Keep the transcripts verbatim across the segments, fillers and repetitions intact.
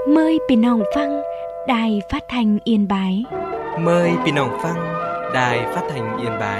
Mờiพี่น้องฟังđài phát thanh Yên Bái. Mời พี่น้องฟัง Đài Phát thanh Yên Bái.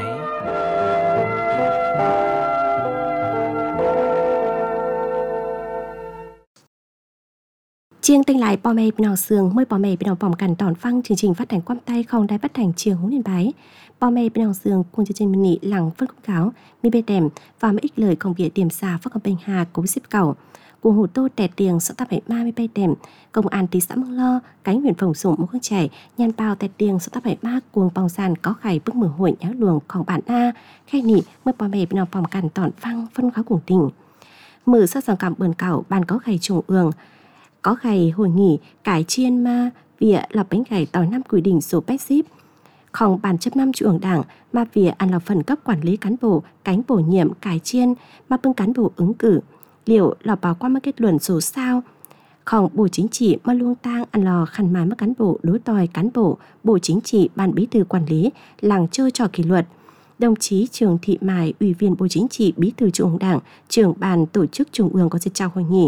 Chiêng tinh lại bò mẹพี่น้องเสืองเมื่อปอแม่พี่น้องพร้อมกันตอนฟังchương trình phát thanh quang tayของđài phát thanh Chiêng Hướng Yên Bái. ปอแม่พี่น้องเสืองcùng chương trình mini lặng phân khung cáo mi bê đèm và mấy ít lời công việc điểm xà phát công bình hà cố xếp cầu. Cùng hủ tô tẹt tiền sợ ta phải ma mi bê đèm công an tí xã Mương Lo cánh huyện phòng sủng một con trẻ nhàn bao tẹt tiền sợ ta phải ma cuồng bòng sàn có khải bức mở hội nháo luồngของbản a khai nịเมื่อปอแม่พี่น้องพร้อมกันตอนฟังphân kháo cùng tình. Mở sát sòng cảm bờn cảo bàn có khải trùng ương có ngày hội nghị cải chiên ma vỉa là bánh gảy tỏi năm quy định số pet ship không bàn chấp năm chủ ưởng đảng mà vỉa ăn là phần cấp quản lý cán bộ cánh bổ nhiệm cải chiên mà bưng cán bộ ứng cử liệu là báo qua mất kết luận số sao không bộ chính trị mà luông tang ăn lò khăn mái mất cán bộ đối tòi cán bộ bộ chính trị ban bí thư quản lý làng chơi trò kỷ luật. Đồng chí Trường Thị Mài, Ủy viên Bộ Chính trị, Bí thư Trung ương Đảng, trưởng ban tổ chức Trung ương có sự chào hội nghị.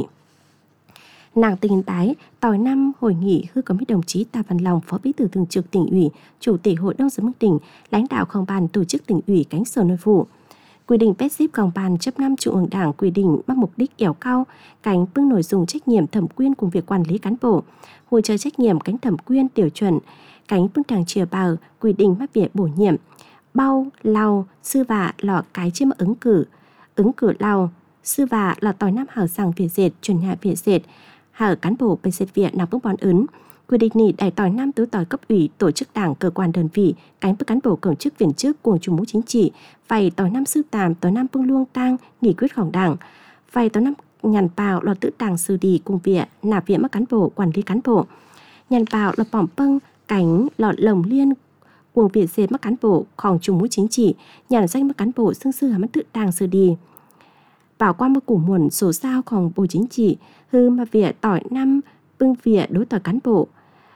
Nàng Tỉnh Yên Bái, tỏi năm hội nghị hư có mấy đồng chí Tạ Văn Long, Phó Bí thư Thường trực Tỉnh ủy, Chủ tịch Hội đồng Giám mục tỉnh, lãnh đạo không ban tổ chức Tỉnh ủy cánh sở nội vụ. Quy định pet ship không ban chấp năm Trung ương Đảng quy định mắc mục đích ẻo cao, cánh bưng nội dung trách nhiệm thẩm quyên cùng việc quản lý cán bộ, hỗ trợ trách nhiệm cánh thẩm quyên tiểu chuẩn, cánh bưng đảng chia bào quy định mắc việc bổ nhiệm, bao lau sư vạ lọ cái chiếm ứng cử, ứng cử lau sư vạ lọ tỏi năm hảo rằng Việt dệt chuẩn nhà Việt dệt hở cán bộ bê xê Việt nào bước bón ứng quy định nị đại tỏi năm tứ tỏi cấp ủy tổ chức đảng cơ quan đơn vị cánh bức cán bộ công chức viên chức cùng chủ mũ chính trị vay tỏi năm sư tàm tỏi năm bưng luông tang nghị quyếtของđảng vay tỏi năm nhàn bào lọ tự đảng xử lý cùng việc nạp viện mất cán bộ quản lý cán bộ nhàn bào lọ bỏng pâng cánh lọ lồng liên cuồng Việt dệt mất cán bộของchủ mũ chính trị nhàn danh mất cán bộ xương sư hàm mất tự đảng xử lý bảo qua một củ muộn số saoของbộ chính trị hư mà việc tỏi năm bưng việc đối tỏi cán bộ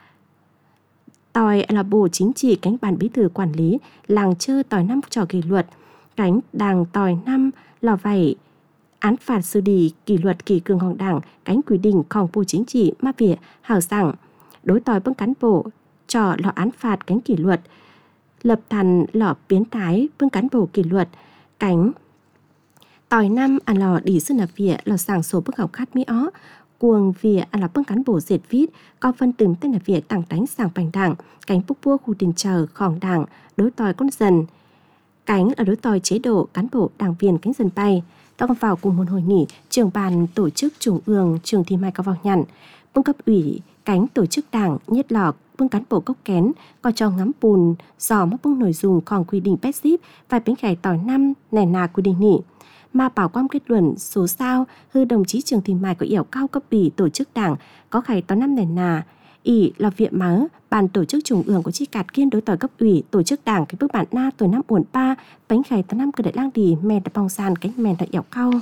tỏi là bộ chính trị cánh ban bí thư quản lý làng chơi tỏi năm trò kỷ luật cánh đảng tỏi năm lò vảy án phạt xử lý kỷ luật kỷ cươngของđảng cánh quy địnhของbộ chính trị mà việc hảo rằng đối tỏi bưng cán bộ trò lò án phạt cánh kỷ luật lập thành lò biến thái bưng cán bộ kỷ luật cánh tỏi năm ăn lò đi sư nạp vỉa lò sàng số bức học khát mỹ ó cuồng vỉa ăn lò bưng cán bộ dệt vít có phân từng tên là vỉa tảng đánh sàng bành đảng cánh bốc bua khu tiền chờของđảng đối tòi con dần cánh là đối tòi chế độ cán bộ đảng viên cánh dần bay. Tao còn vào cùng một hội nghị trưởng ban tổ chức Trung ương Trường Thị Mai có vào nhận bưng cấp ủy cánh tổ chức đảng nhất lò bưng cán bộ cốc kén có cho ngắm bùn dò móc bưng nội dung còn quy định pet ship và bánh gảy tỏi năm nẻ nà quy định nỉ mà bảo quan kết luận số sao hư đồng chí Trường Thị Mài có ẻo cao cấp ủy tổ chức đảng có khải tỏ năm nền nà ỉ là viện mớ bàn tổ chức trung ương của chi cạt kiên đối tỏi cấp ủy tổ chức đảng cái bước bản na tuổi năm buồn ba bánh khải tỏ năm cơ đại lang đi mèn đã bong sàn cánh mèn đã ẻo cao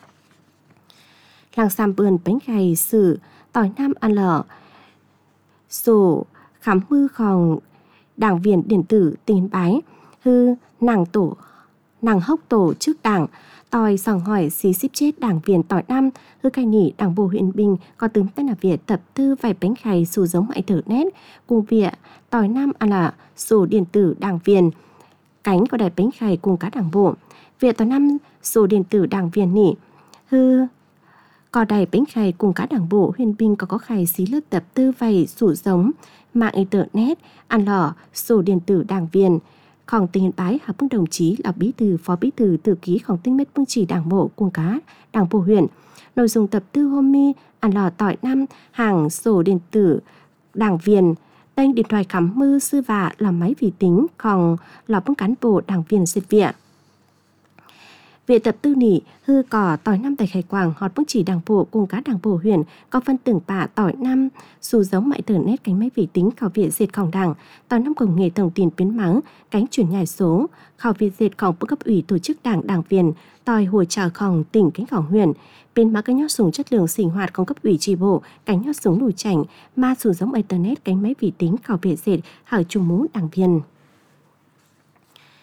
làng xàm bươn bánh khải sử tỏi năm ăn lở sổ khám mư khòng đảng viên điện tử Tỉnh Yên Bái hư nàng tổ nàng hốc tổ chức đảng tỏi sòng hỏi xí ship chết đảng viên tỏi năm hư cai nỉ đảng bộ huyện Bình có tướng tên là Việt tập tư vài bánh khay sủ giống mại thử nét cùng việc tỏi năm à là sổ điện tử đảng viên cánh có đại bánh khay cùng các đảng bộ việc tỏi năm sổ điện tử đảng viên nỉ hư có đại bánh khay cùng các đảng bộ huyện Bình có có khay xí lớp tập tư vài sủ giống mạng internet ăn lò sổ điện tử đảng viênของTỉnh Yên Bái hợp bưng đồng chí là bí thư phó bí thư thư kýของtinh mết bưng chỉ đảng bộ cùng cá đảng bộ huyện nội dung tập tư hôm mi ăn lò tỏi năm hàng sổ điện tử đảng viên tên điện thoại khám mư sư vạ là máy vi tínhของlò bưng cán bộ đảng viên dịch viện Viện tập tư nỉ hư cỏ tỏi năm tại Khải Quảng họt bức chỉ đảng bộ cùng các đảng bộ huyện có phân tưởng bạ tỏi năm dù giống mại tử nét cánh máy vi tính khảo viện dệtของđảng tỏi năm công nghệ thông tin biến mắng cánh chuyển nhải số khảo viện dệtของbức cấp ủy tổ chức đảng đảng viên tỏi hỗ trợของtỉnh cánhของhuyện biến mắng cái nhót súng chất lượng sinh hoạtของcấp ủy tri bộ cánh nhót súng đủ chảnh mà dù giống internet cánh máy vi tính khảo viện dệt hở chủ mũ đảng viên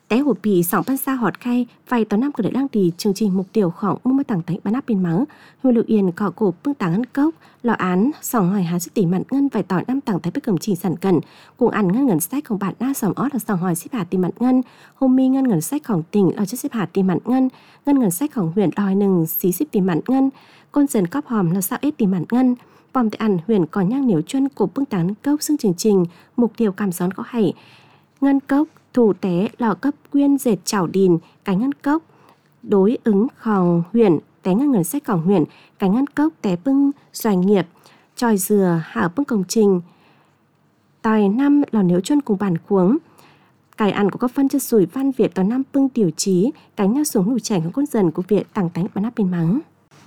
Té hộp bì sòng ban xa họt khay, vay tỏ năm cửa đợi đang đi chương trình mục tiêu khoảng mua tảng tánh bán áp bên mắng. Hưu lưu yên cọ cổ bưng tảng ngân cốc, lò án, sòng hỏi há sức tỷ mặn ngân vài tỏi năm tảng tánh bức cầm trình sản cần. Cùng ăn ngân ngân sáchของbạn na sòng ót là sòng hỏi xếp hạt tỷ mặn ngân. Hôm mi ngân ngân sáchของtỉnh là chất xếp hạt tỷ mặn ngân. Ngân ngân sáchของhuyện đòi nừng xí xếp tỷ mặn ngân. Côn dần cóp hòm là sao ít tỷ mặn ngân. Bòm tỷ ăn huyện còn nhang nếu chân cổ bưng tảng cốc xương trình trình, mục tiêu cảm xón có hay. Ngân cốc thủ té lò cấp quyên dệt chảo đìn cánh ngân cốc đối ứng khòng huyện té ngân ngân sách khòng huyện cánh ngân cốc té bưng doanh nghiệp tròi dừa hảo bưng công trình tòi năm lò nếu chân cùng bản khuống cải ăn của các phân chất sủi văn việt tòi năm bưng tiểu trí cánh nhau xuống nụ chảy của con dần của việt tàng tánh bán áp bên mắng.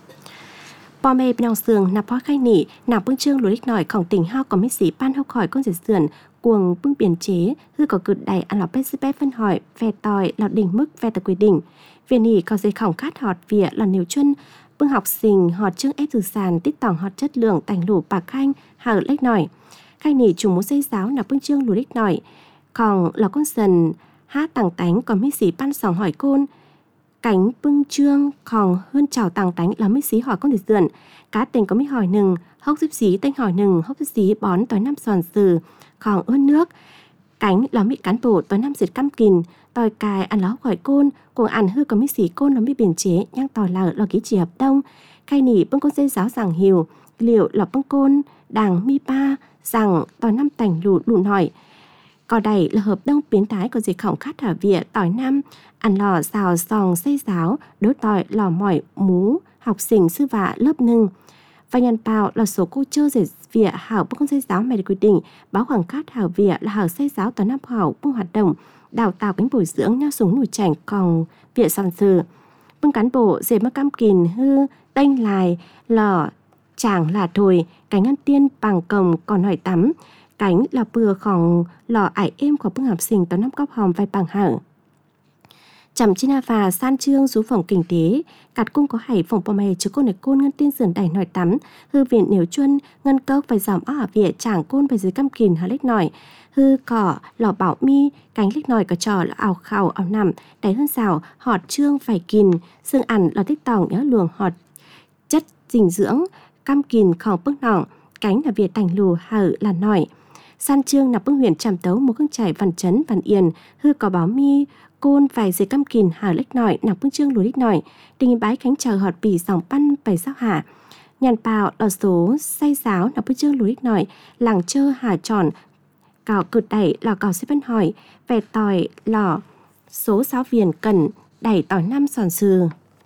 Bò mê bên sườn nạp hóa khai nỉ nạp bưng trương lối đích nổi khổng tỉnh hao có mấy sĩ ban hốc khỏi con dệt sườn cuồng bưng biển chế hư có cực đầy ăn lọc bê xí bê phân hỏi về tòi lọt đỉnh mức về tờ quy định viện nỉ có dây khổng khát họt vỉa là nếu chân bưng học sinh họt chương ép từ sàn tít tỏng họt chất lượng tành lũ bạc khanh hở lếch nổi khai nỉ chủ muốn xây giáo nạp bưng trương lối đích nổi còn là con dần hát tàng tánh có mấy sĩ ban sòng hỏi côn cánh bưng trương còn hơn chào tàng tánh là mấy xí hỏi con dệt sườn cá tình có mấy hỏi nừng hốc giúp xí tênh hỏi nừng hốc giúp xí bón tối năm giòn sừ còn ướt nước cánh là mỹ cán bộ tối năm diệt căm kìn tòi cài ăn ló khỏi côn cùng ăn hư có mỹ xí côn nó mỹ biển chế nhang tòi là lo ký chỉ hợp đông khai nỉ bưng con dây giáo giảng hiều liệu là bưng côn đàng mi ba rằng tòi năm tành lụ lụ nổi cò đầy là hợp đông biến thái có gì khổng khát thả vỉa tỏi năm ăn lò xào sòng xây giáo đối tỏi lò mỏi mú học sinh sư vạ lớp nưng và nhân bào là số cô chơ dệt vỉa hảo bưng con xây giáo mày được quy định báo khoảng khát hảo vỉa là hảo xây giáo tỏi năm hảo bưng hoạt động đào tạo cánh bồi dưỡng nhau xuống nổi chảnh còn vỉa sòn sừ bưng cán bộ dệt mất cam kìn hư tênh lài lò chàng là thồi cánh ngân tiên bằng cồng còn hỏi tắm cánh là bừa khòng lò ải êm của bưng học sinh tỏi năm cóp hòm vai bằng hở chầm chi na và san trương rú phòng kinh tế cạt cung có hải phòng bò mè chứ con này côn ngân tiên sườn đầy nổi tắm hư viện nếu chuân ngân cốc phải dòm ở vỉa chảng côn phải dưới căm kìn hả lếch nổi hư cỏ lò bảo mi cánh lếch nổi có trò là ảo khảo ảo nằm đầy hơn xào họt trương phải kìn xương ẩn là tích tòng nhớ luồng họt chất dinh dưỡng căm kìn khòng bức nọng cánh là vỉa tành lù hở là nổi san trương nạp bưng huyền trầm tấu một khương chảy văn chấn văn yên hư có báo mi côn vài dây căm kìn hở lếch nổi nạp bưng trương lùi lếch nổi đình bái cánh chờ họt bì sòng pan bày sao hạ nhàn bào là số say giáo nạp bưng trương lùi lếch nổi làng chơ hà tròn cào cực đẩy lò cào xếp văn hỏi về tỏi lò số giáo viên cần đẩy tỏi năm sòn sừ.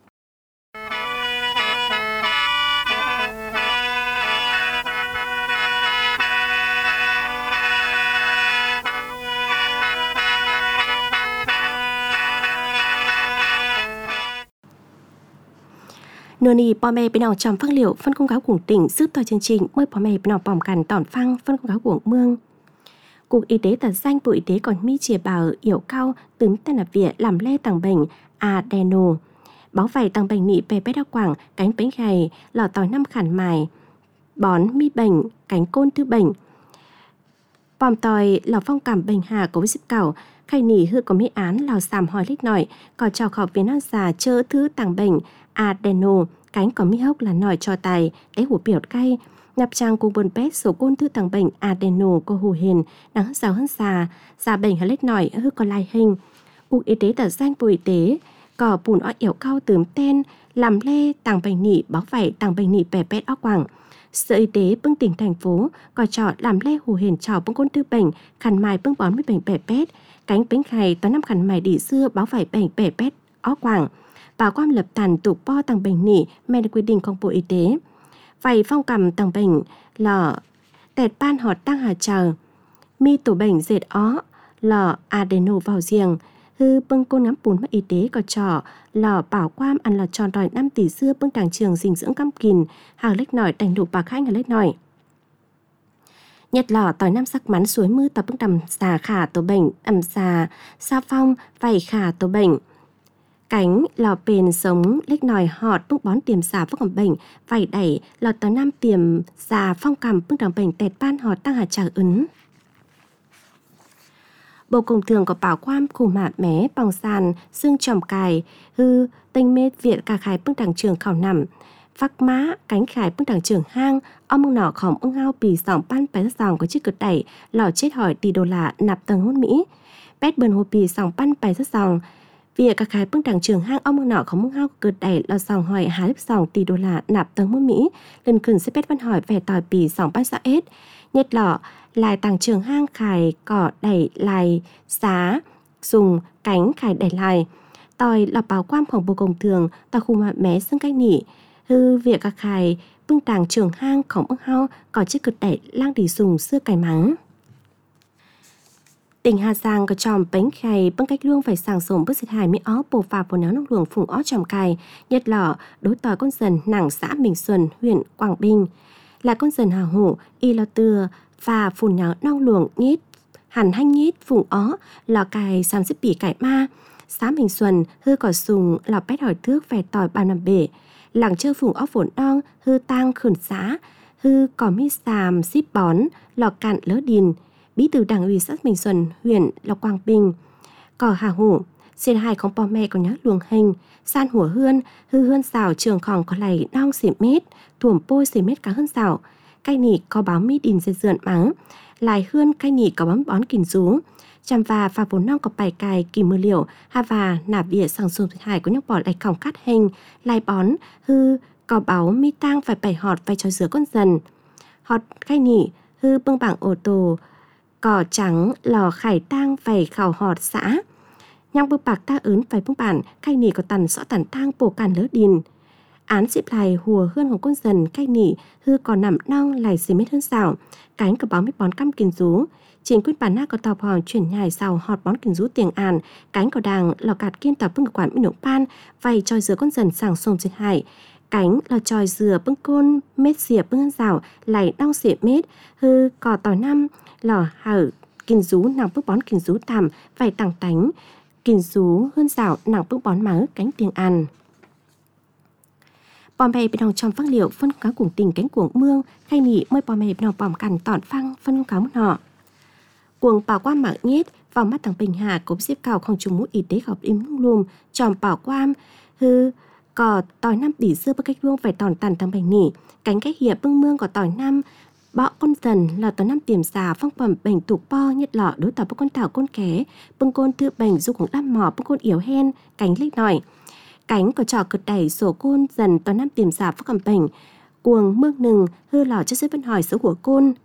Nửa nì bò mè bên nào trầm phát liệu phân công cáo của tỉnh giúp tòa chương trình mới bò mè bên nào bòm cằn tỏn phăng phân công cáo của mương. Cục Y tế tờ danh Bộ Y tế còn mi chìa bảo yểu cao tướng tên là vỉa làm lê tàng bệnh adeno. Báo vầy tàng bệnh nị bè bé đa quảng cánh bánh gầy lò tỏi năm khản mài bón mi bệnh cánh côn thư bệnh. Bòm tòi lò phong cảm bệnh hà của xếp cảo khai nỉ hư có mỹ án lò xàm hỏi lít nổi có trò khọc viên non già chơ thứ tàng bệnh adeno cánh có mi hốc là nổi cho tài đáy hủ biểu cay nhập trang cùng buồn pét số côn thư tàng bệnh adeno có hù hền đang hất rào hất già già bệnh hay lít nổi hư có lai hình. Cục Y tế tờ danh Bộ Y tế có bùn ó yểu cao tướm tên làm lê tàng bệnh nỉ báo vảy tàng bệnh nỉ bè pét ó quảng. Sở Y tế bưng tỉnh thành phố có trò làm lê hù hền trò bưng côn thư bệnh khăn mài bưng bón với bệnh bè pét cánh bánh khai toán năm khăn mài đỉ xưa báo vảy bệnh bè pét ó quảng. Bảo quan lập tàn tụ po tàng bệnh nỉ mẹ được quy địnhของ Bộ Y tế. Vầy phong cầm tàng bệnh lò tẹt ban họt tăng hà chờ mi tổ bệnh dệt ó lò adeno vào giềng hư bưng côn ngắm bùn mất y tế có trò lò bảo quan ăn lò tròn đòi năm tỷ xưa bưng tàng trường dinh dưỡng căm kìn hàng lếch nổi đành đủ bạc khách hàng lếch nổi. Nhật lò tỏi năm sắc mắn suối mưa tập bưng tầm xà khả tổ bệnh ẩm xà sa phong vầy khả tổ bệnh. Cánh lò bền sống lếch nòi họt bưng bón tiềm xà phúc cầm bệnh vầy đẩy lò tỏi năm tiềm xà phong cầm bưng tàng bệnh tẹt ban họt tăng hà trả ứng. Bộ Công Thương có bảo quan khu mạ mé bằng sàn xương tròm cài hư tinh mê viện cả khải bưng đảng trường khảo nằm phác má cánh khải bưng đảng trường hang ông mưng nọ khổng ưng hao bì sòng ban bái sòng có chiếc cực đẩy lò chết hỏi tỷ đô la nạp tầng hôn Mỹ bét bần hồ bì sòng ban bái sòng việc cả khải bưng đảng trường hang ông mưng nọ khổng ưng hao cực đẩy lò sòng hỏi há lếp sòng tỷ đô la nạp tầng hôn Mỹ lần khẩn sẽ bét văn hỏi về tỏi bì sòng ban xã ết nhất lọ lại tàng trường hang khải cỏ đẩy lại xá dùng cánh khải đẩy lại tòi lọc báo quanของBộ Công Thương tòi khu mạ mé xưng cách nỉ hư việc các khải bưng tàng trường hang khổng ưng hao có chiếc cực đẩy lang đi dùng xưa cài mắng. Tỉnh Hà Giang có tròm bánh khải bưng cách luông phải sàng sổng bước xịt hài mỹ ó bồ phà bồ néo nông luồng phùng ó tròm cài nhất lọ đối tòi con dần nàng xã Bình Xuân huyện Quảng Bình là con dần hào hổ y lo từa và phun nháo nong luồng nhít hẳn hanh nhít phùng ó lò cài xàm xếp bỉ cải ma xã Bình Xuân hư cỏ sùng lò bét hỏi thước về tỏi bao nằm bể làng chơi phùng ó phổn đong hư tang khẩn xã hư cỏ mi xàm xíp bón lò cạn lỡ đình bí thư đảng ủy xã Bình Xuân huyện lộc Quảng Bình cỏ hà hổ xê hai không bò mẹ có nhá luồng hình san hủa hươn hư hươn xào trường khòng có lầy nong xỉ mét thuổm pôi xỉ mét cá hơn xào cay nỉ có báo mi đình dây dượn mắng lại hươn cay nỉ có bấm bón kìm rú chăm và và vốn nong có bài cài kỳ mưa liều ha và nạp địa sang sông thủy hải có nhóc bỏ lại còng cắt hình lại bón hư có báo mi tang phải bày họt phải cho rửa con dần họt cay nỉ hư bưng bảng ô tô cỏ trắng lò khải tang phải khảo họt xã nhang bưng bạc ta ớn phải bưng bản cay nỉ có tần rõ tần tang bổ càn lỡ đình án dịp lại hùa hươnของcon dần cay nỉ hư còn nằm nong lại xì mét hơn xảo cánh có báo mít bón căm kiền rú chính quyết bản na có tàu hòn chuyển nhài xào họt bón kiền rú tiền àn cánh có đàng lò cạt kiên tàu bưng quản minh nộp pan vay tròi dừa con dần sàng sông trên hải cánh lò tròi dừa bưng côn mét xìa bưng ăn rào lại đong xịa mét hư cò tỏi năm lò hở kiền rú nàng bưng bón kiền rú tằm vay tàng tánh kiền rú hơn rào nàng bưng bón máu cánh tiền àn bò mè bị đồng trong phăng liệu phân cá cuồng tình cánh cuồng mương khay nỉ mới bò mè bị đồng bòm cằn tọn phăng phân cáo nọ cuồng bảo quam mạng nhét vào mắt thằng Bình Hà cũng xếp cao không trùng mũ y tế học im lung lùm tròm bảo quam hư cò tỏi năm đỉ xưa bất cách luông phải tòn tàn thằng Bình nỉ cánh cách hiệp bưng mương có tỏi năm bọ con dần là tỏi năm tiềm xà phong phẩm bệnh tục po nhất lọ đối tỏi bưng con thảo con ké bưng côn thư bệnh du cũng đăm mỏ bưng côn yếu hen cánh lích nổi cánh có trò cực đẩy sổ côn dần tỏi năm tiềm xà phong cầm bệnh cuồng mương nừng hư lò cho xếp vấn hỏi số của côn.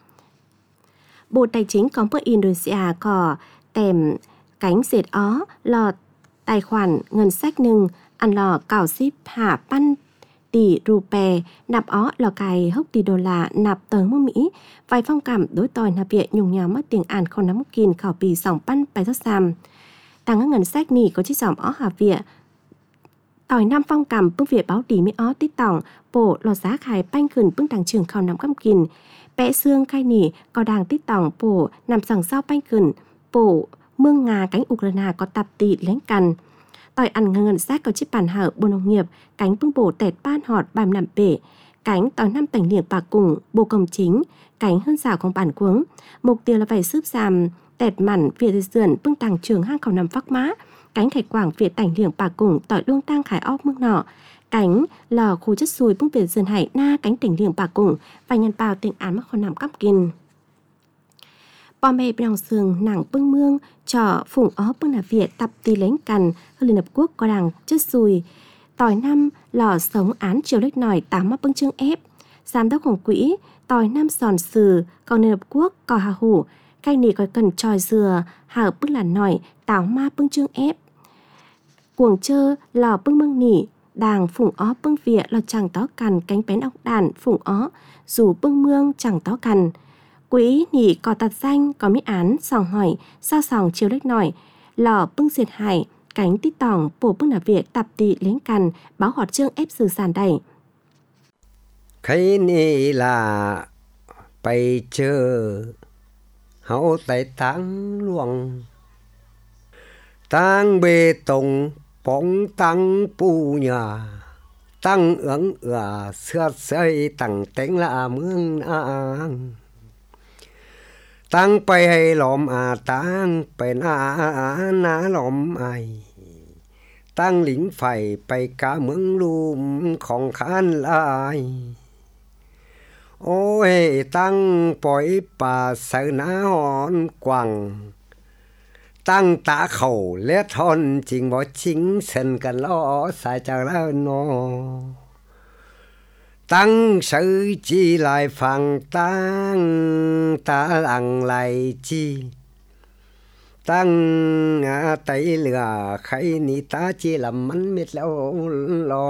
Bộ Tài chính có một Indonesia có tèm cánh dệt ó lò tài khoản ngân sách nừng ăn lò cào ship hạ pan tỷ rupe nạp ó lò cài hốc tỷ đô la nạp tờ mua Mỹ vài phong cảm đối tòi nạp viện nhung nhào mất tiền àn không nắm kín khảo bì sòng pan bài thoát xàm tăng ngân sách nỉ có chiếc dòng ó hà viện tỏi năm phong cảm bưng viện báo tỷ mỹ ó tít tỏng bộ lò giá khải banh khẩn bưng đảng trường khảo nắm căm kín bẽ xương khai nỉ có đàng tít tỏng bổ nằm sằng sau banh khẩn bổ mương ngà cánh Ukraine có tạp tỷ lánh cằn tỏi ăn ngân sách có chiếc bàn hở bộ nông nghiệp cánh bưng bổ tẹt ban họt bàm nằm bể cánh tỏi năm tảnh liệng bà cùng bộ công chính cánh hơn xảoของbản cuống mục tiêu là phải giúp giảm tẹt mặn việt dườn bưng tàng trường hang khảo nằm phác má cánh khải quảng việt tảnh liệng bà cùng tỏi luông tang khải óc mương nọ cánh lò khu chất xùi bưng việt dườn hải na cánh tỉnh liệng bà cùng và nhân bào tỉnh án mắc khảo nằm cắp kinh bò mè bị lòng sườn nặng bưng mương trọ phủng ó bưng là việt tập tì lánh cằn hơn Liên Hợp Quốc có đảng chất xùi tỏi năm lò sống án chiều lách nòi tám mắc bưng chương ép giám đốcของquỹ tỏi năm sòn sừ còn Liên Hợp Quốc có hà hủ cay nỉ có cần tròi dừa hở bưng là nòi táo ma bưng chương ép cuồng chơ lò bưng mương nỉ đàng phủng ó bưng việt lò chẳng tó cằn cánh bén ốc đàn phủng ó dù bưng mương chẳng tó cằn quỹ nỉ có tạt danh có mỹ án sòng hỏi sao sòng chiều lách nổi lò bưng diệt hải cánh tít tỏng bổ bưng là việt tạp tị lính cằn báo họt trương ép sử sàn đầy cái này là bay chờ hậu tay tăng luồng tăng bê tông bóng tăng pu nhà tăng ứng ở xưa xây tăng tánh là mương nàng ตั้งไปให้หลอมอาตั้งไปนานาหลอมไอตั้งหลิงไฟไปกาเมืองลุมของข้านลายโอ้ยตั้งปล่อยป่าเสือหน้าหอนกวังตั้งตาเข่าและทอนจริงบ่ชิงเส้นกันล้อสายจากแล้วนอตั้งสื่อจีลายฟังตั้งตาหลังไหลจีตั้งอาไตเหลือใครนี่ตาจีลำมันเม็ดแล้วรอ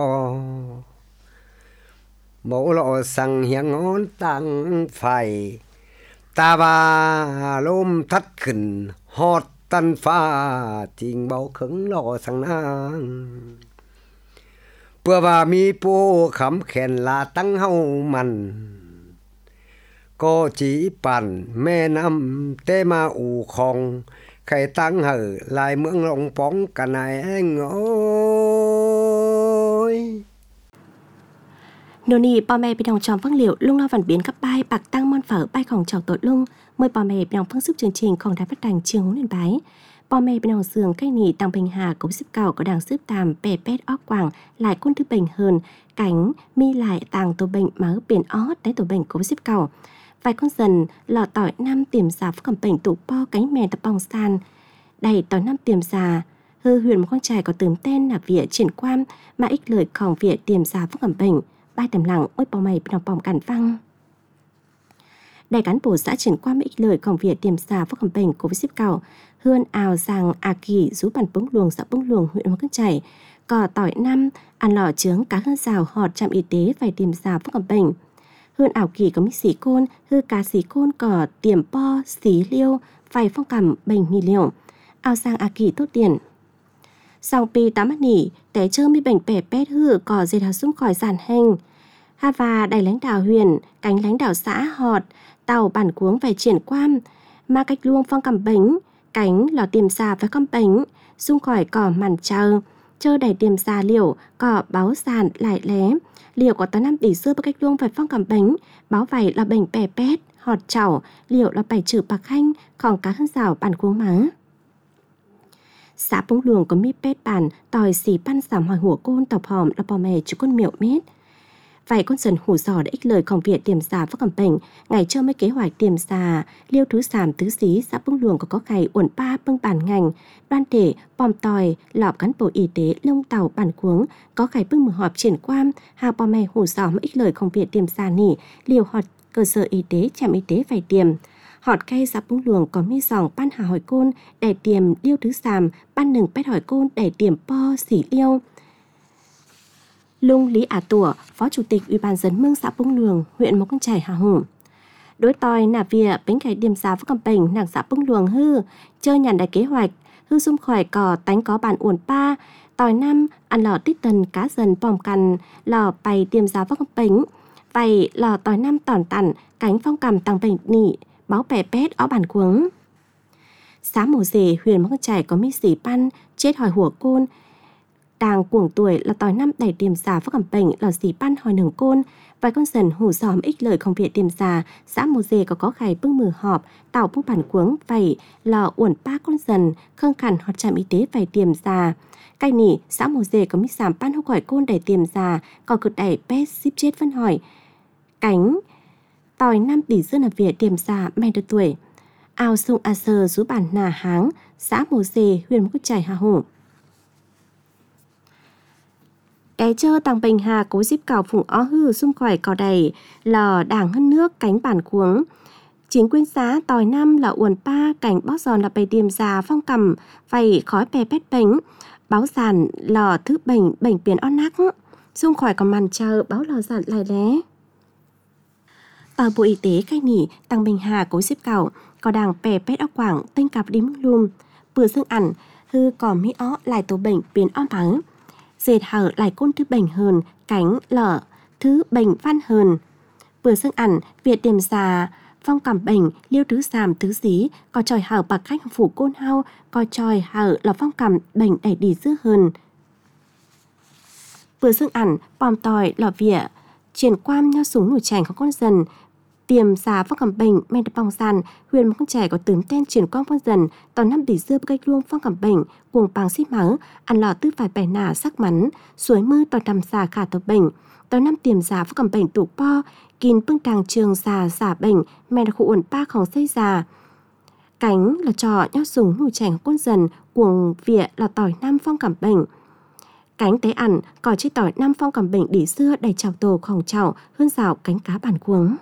โมโลสั่งเหียงงอนตั้งไฟตาบาลมทัดขึ้นฮอดตันฟ้าจริงเบาขึงรอสั่งนางเพื่อว่ามีผู้ขำแขนลาตั้งเฮามันก็จีปั่นแม่น้ำเตมาอู่คองใครตั้งเหอลายเมืองลงป้องกันไหนโอ้ยโนนี่ปอแม่เป็นดองจอมฟังเหลียวลุงเราฝันbiến các bài bạc tăng môn phở bàiของchào tội lung mờiปอแม่เป็นดองphương sức chương trìnhของđài phát thanh trường hướng điện báiปอแม่เป็นดองsườn cách nỉ tăng bình hà cũng xếp cầu có đảng xếp tàm bè pét óc quảng lại quân thứ bình hơn cánh mi lại tàng tổ bệnh máu biển ót đấy tổ bệnh cũng xếp cầu vài con dần lọ tỏi năm tiềm xà phúc cầm bệnh tụ po cánh mè tập bong san đầy tỏi năm tiềm xà hư huyền một con trai có tường tên là vỉa triển quan mà ích lờiของvỉa tiềm xà phúc cầm bệnh bài tầm lặng ôi bò mày đồng bỏng cản văng đại cán bộ xã triển quan ích lờiของvỉa tiềm xà phúc cầm bệnh của với ship cầu hươn ào giang a kỳ rú bàn bông luồng xã bông luồng huyện một con chảy cỏ tỏi năm ăn lò trướng cá hơn rào họt trạm y tế phải tiềm xà phúc cầm bệnh hươn ảo kỳ có mít xí côn hư cá xí côn cỏ tiềm po xí liêu phải phong cầm bệnh mì liều ào giang a kỳ tốt tiền sau pi tám mắt nỉ té chơ mi bệnh bẻ pét hư cỏ dệt hạt súng khỏi giàn hành ha và đại lãnh đạo huyện cánh lãnh đạo xã họt tàu bản cuống về triển quan mà cách luông phong cầm bánh cánh lò tiềm xà với con bánh xung khỏi cỏ màn chờ chơ đầy tiềm xà liều cỏ báo sàn lại lé liều có tới năm tỷ xưa với cách luông phải phong cầm bánh báo vảy là bệnh bẻ pét họt chảo liều là bảy trừ bạc khanh còn cá hơn rào bản cuống má xã bông luồng có mi pét bản tòi xì pan giảm hỏi hùa côn tàu hòm là bò mè chú con miệu mét vài con dần hủ giò đã ích lờiของviện tiềm xà phúc cầm bệnh ngày cho mấy kế hoạch tiềm xà liêu thứ sàm tứ xí xã bông luồng có có ngày uẩn pa bưng bản ngành đoan thể bòm tòi lọp cán bộ y tế lông tàu bản cuống có ngày bưng mở họp triển quan hà bò mè hủ giò mấy ích lờiของviện tiềm xà nỉ liều họt cơ sở y tế trạm y tế phải tiềm họt cây xã bông luồng có mi dòng ban hà hỏi côn để tiềm liêu thứ sàm ban nừng pét hỏi côn để tiềm po xỉ liêu Lung Lý Ả Tủa, Phó Chủ tịch Ủy ban dân mương xã Bông Luồng, huyện Mộc Con Chải, Hà Hùng. Đối tòi nà vỉa bánh cái điểm xã phúc cầm bệnh nàng xã Bông Luồng hư, chơi nhàn đại kế hoạch, hư xung khỏi cỏ tánh có bản uổng pa, tòi năm ăn lò tít tần cá dần bòm cằn, lò bày điểm xã phúc cầm bệnh, vậy lò tòi năm tòn tặn, cánh phong cầm tăng bệnh nị, báo bẻ pét ó bản cuống. Xã Mồ Dề, huyện Mộc Con Chải có mi xỉ pan, chết hỏi hùa côn, đàng cuồng tuổi là tòi năm đẩy tiềm xà phúc cầm bệnh lò xì pan hỏi nừng côn vài con dần hủ giòm ích lời không viện tiềm xà xã Mồ Dề có có khải bưng mừ họp tàu bưng bản cuống vẩy lò uẩn ba con dần khương khẩn hoặc trạm y tế vài tiềm xà cai nỉ xã Mồ Dề có mít giảm pan hốc hỏi côn đẩy tiềm xà còn cực đẩy pet ship chết phân hỏi cánh tòi năm tỷ dương là viện tiềm xà mẹ được tuổi ao sông a sơ rú bản nà háng xã Mồ Dề huyện Mộc Con Chải, Hà Hùng. Cái chơ tăng bình hà cố dịp cào phùng ó hư xung khỏi cò đầy lò đảng hơn nước cánh bản cuống chính quyền xã tòi năm là uẩn pa cảnh bó giòn là bày tiềm già phong cầm vầy khói bè pét bánh báo giàn lò thứ bệnh bệnh biển on nắc xung khỏi còn màn chờ báo lò giàn lại lé tòa bộ y tế cách nỉ tăng bình hà cố dịp cào có đảng bè pét óc quảng tinh cặp đím lùm bữa dương ẩn hư cò mi ó lại tổ bệnh biển on bắn dệt hở lại côn thứ bệnh hơn cánh lở thứ bệnh văn hơn vừa dương ẩn việt tiềm xà phong cảm bệnh liêu thứ sàm thứ xí có tròi hở bạc khách phủ côn hao có tròi hở là phong cảm bệnh đẩy đi dữ hơn vừa dương ẩn bòm tòi lò vỉa triển quan nhau súng nổi chành có con dần Tiềm xã phong cầm bệnh men đập bong sàn huyền một con trẻ có tướng tên chuyển quang phong dần tòn năm tỷ xưa cách luông phong cầm bệnh cuồng bàng xít máu ăn lò tư phải bẻ nả sắc mắn suối mưa tòn đầm xà khả tập bệnh tòn năm tiềm xã phong cầm bệnh tụ po kín bưng tàng trường xà xả bệnh men khu ổn ba khổng xây già cánh là trò nhót súng nụ chảnh quân dần cuồng vịa là tỏi năm phong cầm bệnh cánh tế ẩn có chiếc tỏi năm phong cầm bệnh đỉ xưa đầy chào tổ khổng chảo hơn rào cánh cá bản cuống.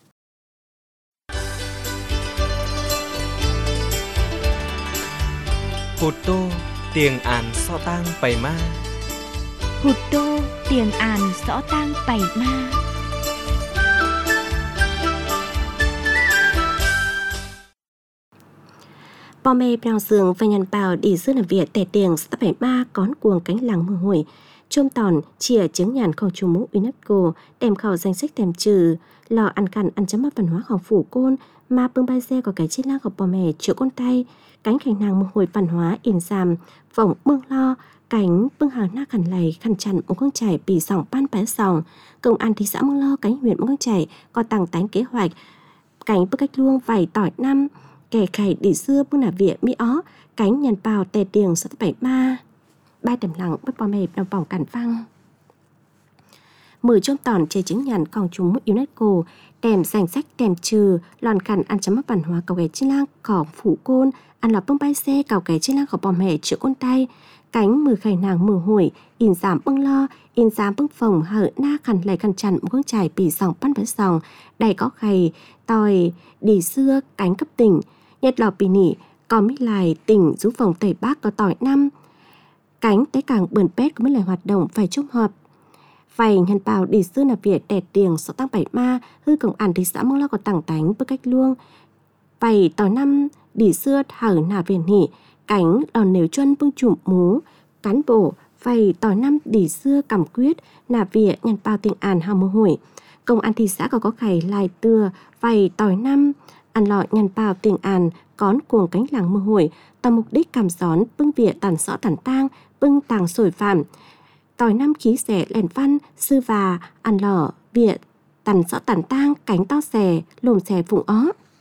Hụt tô tiền án so tang bày ma. Hụt tô tiền án rõ tang bày ma. Bò mê bèo giường và nhằn bào đi xưa làm việc tè tiền sắp bảy ma cón cuồng cánh làng mưa hủi chôm tòn chìa chứng nhàn khẩu chủ mũ UNESCO đem khẩu danh sách tèm trừ lò ăn cằn ăn chấm mắt văn hóa khẩu phủ côn mà bưng bay xe có cái chiếc lang của bò mè chữa con tay cánh khảnh nàng mưa hủi văn hóa in giảm vòng bưng lo cánh bưng hàng na khẩn lầy khẩn chặn một con chảy bị sòng ban bé sòng công an thị xã Mương Lo cánh huyện một con chảy có tăng tánh kế hoạch cánh bức cách luông vài tỏi năm kẻ khải đi xưa bưng nà vịa mi ó cánh nhàn bào tè tiền sắp bảy ma ba tầm lặng bất bò mềm đồng vòng cản văng mười trong tòn chế chứng nhàn còn chúng UNESCO tèm danh sách tèm trừ lòn khẩn ăn chấm mắt văn hóa cầu ghé trên lang cỏ phủ côn ăn lọt bưng bay xe cầu ghé trên lang cỏ bò mè chữa con tay cánh mười khải nàng mười hủi in giảm bưng lo in giảm bưng phòng hở na khẩn lại khẩn chặn một con chài bị sòng pan với sòng đầy có khầy tòi đi xưa cánh cấp tỉnh nhật lò pì nỉ có mấy lại tỉnh rú phòng tây bắc có tỏi năm cánh tế càng bươn pét có mấy lại hoạt động phải chúc họp vầy nhàn bào đi xưa là việc đẹp tiền số tăng bảy ma hư công an thị xã Mương Lo có tặng tánh bức cách luông vầy tỏi năm đi xưa hở nà về nỉ cánh đòn nếu chân bưng chụm mú cán bộ vầy tỏi năm đi xưa cầm quyết nà vỉa nhàn bào tình an hào mơ hủi công an thị xã có có khải lại tưa vầy tỏi năm ăn lọ nhàn bào tình an cón cuồng cánh làng mơ hủi tầm mục đích cảm gión bưng vỉa tàn rõ tàn tang bưng tàng sổi phạm tỏi năm khí xẻ lèn văn sư và ăn lọ vỉa tàn rõ tàn tang cánh to xẻ lồm xẻ phụng ó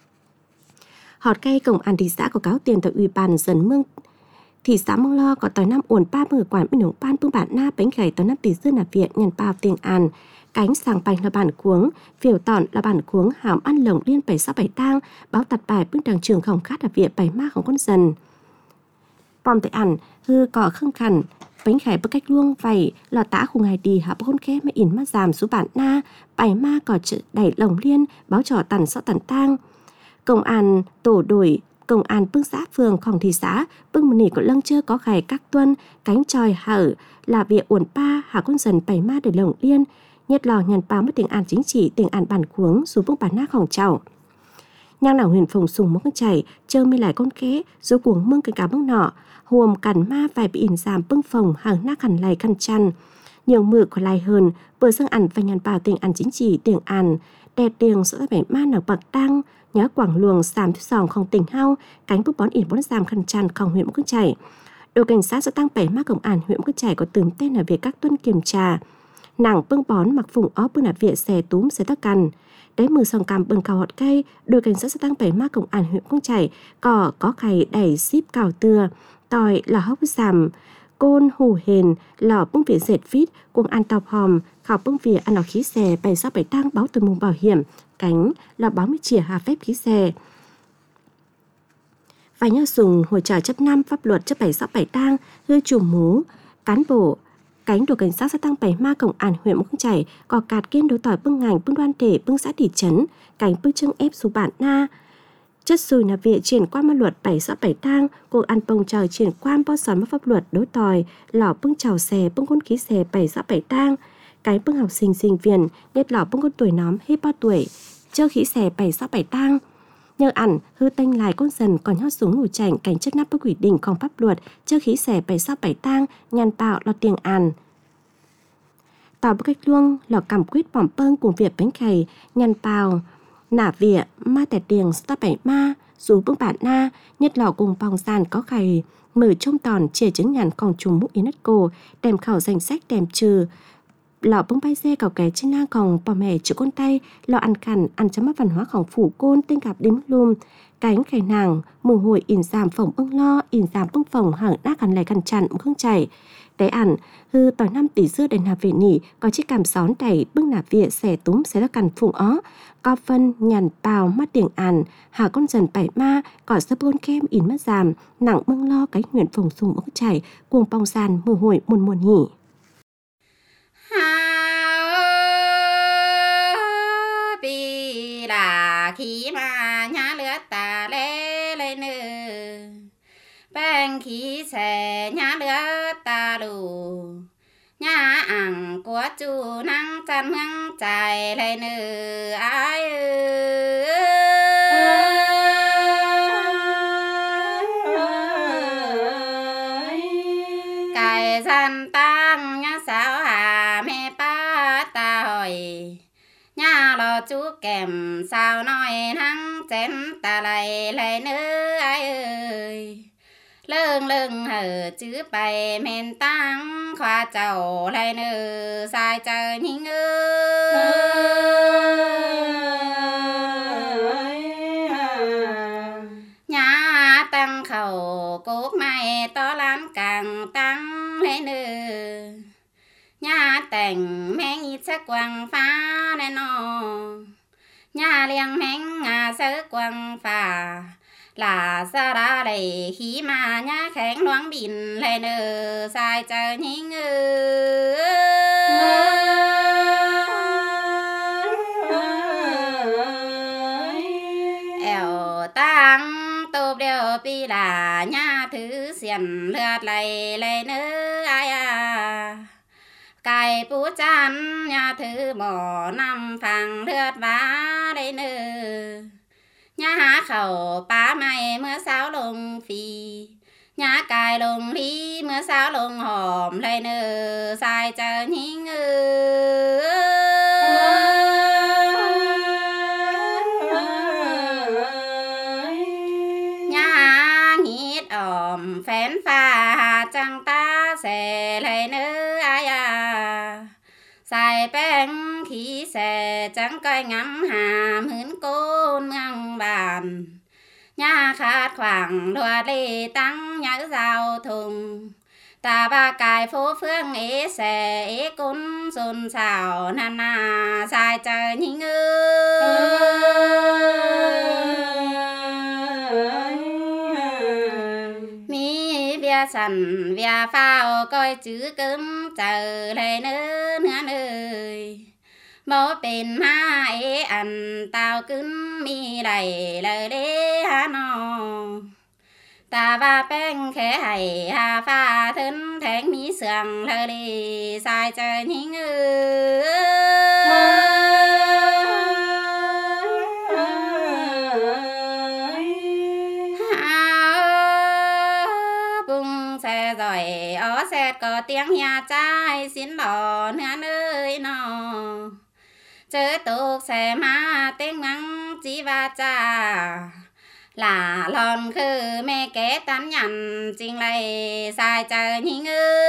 họt cây công an thị xã có cáo tiền tại ủy ban dần mương thị xã Mương Lo có tỏi năm uổng ba mươi quản bên hồng ban bưng bản na bánh khải tỏi năm tỷ dư là viện nhàn bào tình an cánh sàng bành là bản cuống phiểu tọn là bản cuống hàm ăn lồng liên bảy sáu bảy tang báo tạt bài bưng đằng trường khổng khát là viện bảy ma không con dần bom tại ẩn hư cỏ khưng khẩn bánh khải bức cách luông vầy lò tả khung ngày đi hạ bôn khép mới in mắt giảm số bản na bảy ma cỏ chữ đẩy lồng liên báo trò tần rõ tần tang công an tổ đổi công an bưng xã phườngของthị xã bưng một nỉ có lăng chơ có khải các tuân cánh tròi hở là việc uổng pa hạ con dần bảy ma để lồng liên nhất lò nhàn báo mất tiền an chính trị tiền an bản cuống dù bưng bản na khổng chảo nhang nào huyền phồng sùng mông chảy chơ mi lại con khé dù cuồng mương cái cá bưng nọ huồm cằn ma vài bị in giảm bưng phồng hàng na khẩn lầy khăn chăn nhiều mự có lai hơn vừa sang ăn và nhàn báo tiền an chính trị tiền an đẹp tiền số bảy ma nào bậc tăng nhớ quảng luồng giảm thứ sòng không tỉnh hao cánh bút bón in bốn giảm khăn chăn không huyện mông chảy đội cảnh sát sẽ tăng bảy ma công an huyện mông chảy có từng tên là việc các tuân kiểm tra nàng bưng bón mặc phụng ó bưng là viện xè túm xè tắc cằn đáy mưa sòng cằm bưng cào hột cây đội cảnh sát sẽ tăng bảy ma công an huyện mông chảy cỏ có khày đẩy ship cào tưa tỏi là hốc giảm côn hù hền lò bưng viện dệt vít cuồng ăn tàu hòm khảo bưng viện ăn lò khí xè bảy sáu bảy tang báo từ mùng bảo hiểm cánh là báo mươi chìa hà phép khí xè và nhau dùng hồi trở chấp năm pháp luật chấp bảy sáu bảy tang hư chủ mú cán bộ cánh đội cảnh sát sẽ tăng bảy ma công an huyện Mông Chảy có cạt kiên đối tỏi bưng ngành bưng đoan thể bưng xã thị trấn cánh bưng trưng ép số bản na chất xùi là việc triển quan ma luật bảy sáu bảy tang cuộc ăn bông trời triển quan bao sòn mất pháp luật đối tỏi lò bưng chào xè bưng con khí xè bảy sáu bảy tang cái bưng học sinh sinh viên nhất lò bưng con tuổi nóm hết bao tuổi chơ khí xè bảy sáu bảy tang nhờ ẩn hư tanh lại con dần còn nhót súng ngủ chảnh cảnh chất nắp bất quỷ đỉnhของpháp luật chơ khí xè bảy sáu bảy tang nhàn bạo lò tiền an tàu bức cách luông lò cầm quyết bỏm pơn cùng việc bánh khầy nhàn bào nả vỉa ma tẹt tiền stop bảy ma dù bưng bản na nhất lò cùng bòng sàn có khầy mở trong tòn chia chứng nhànของchúng mũ UNESCO đem khảo danh sách đem trừ lọ bông bay xe cào kè trên nang còn bỏ mẹ chữ con tay lọ ăn khăn ăn chấm mắt văn hóaของphủ côn tên gặp đến lùm cánh khải nàng mồ hôi in giảm phồng ưng lo in giảm bưng phồng hẳn đa khăn lẻ khăn chặn khương chảy để ăn hư tỏi năm tỷ xưa đền nạp về nỉ có chiếc cảm xón đẩy bưng nạp viện xẻ túm xẻ ra cằn phụng ó co phân nhằn bào mắt tiếng àn hạ con dần bảy ma cỏ sấp gôn kem in mất giảm nặng bưng lo cái nguyện phồng sùng ưng chảy cuồng bong sàn mồ hôi muôn muôn nhỉ. Là khi mà nhá lửa ta lê lên nữ bang khí xe nhá lửa ta đủ nhá ăn của chú năng chân hăng chạy lên nữ ai cái dân tăng nhá sao hà mẹ ba ta hỏi nhà lo chú kèm sao nói nắng chén ta lại lại nữa ai ơi lưng lưng hở chữ bài men tăng khoa chầu lại nữa sai trời nhìn ơi nhà tăng khẩu cốt mai to lắm càng tăng lên nữa nhà tình men ít sắc quang phá nên nó nhà liang men ngà sơ quang phá là sa ra đầy khí mà nhà khánh loáng bìn lên nơ sai trời nhìn eo tăng tụp đều pi là nhà thứ xiên lượt lại lên nơ ai à cái bú chăn nhà thứ mỏ năm phẳng lướt vá đây nơ nhà há khẩu bá mày mưa sao lồng phì nhà cài lồng ly mưa sao lồng hòm đây nơ sai chờ nhìn nhà há nghít ỏm phén pha chẳng ta sẽ lấy nơ ai à xài bánh khí xe chẳng coi ngắm hàm hướn côn ngang bàn nhà khát khoảng đùa lê tăng nhớ giao thùng ta ba cài phố phương ế xe ế côn xôn xào nà nà xài chờ nhìn mi bia sẵn bia phao coi chữ cấm chờ lấy nữa nữa nơi bố bên má ế ăn tao cứng mi đầy lời đế hà nò ta ba bánh khẽ hay hà pha thân thánh mi sườn lời đi sai chờ nhìn rồi ó xe có tiếng nhà trai xin đỏ nữa nơi nọ chớ tục xe má tiếng ngắn chỉ va cha là lòn khư mẹ kế tán nhằn chính lại sai chờ nhìn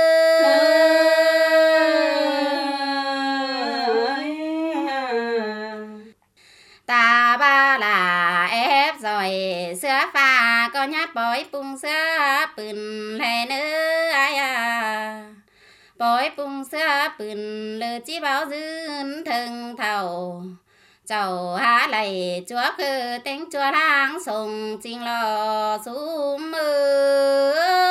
ta ba là ép rồi sữa pha có nhát bói bung sữa bừng lên nữa ai à bói bung sữa bừng lư chỉ báo dưng thường thầu chầu há lầy chúa khư tiếng chúa lang sùng chính lò xuống mưa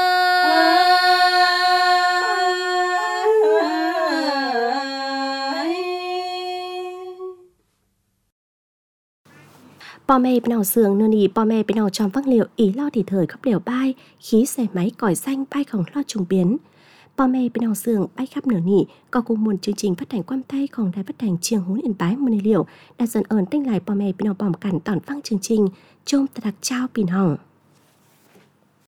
Bò mẹ bên nào giường nơ nì bò mẹ bên nào tròn văng liệu ý lo thì thời khắp liều bay khí xe máy còi xanh bay không lo trùng biến bò mẹ bên nào giường bay khắp nửa nỉ có cùng một chương trình phát hành quam tay còn đài phát hành chiêng hún yên bái môn liệu đã dần ơn tinh lại bò mẹ bên nào bòm cản tỏn văng chương trình chôm ta đặc trao pin hỏng.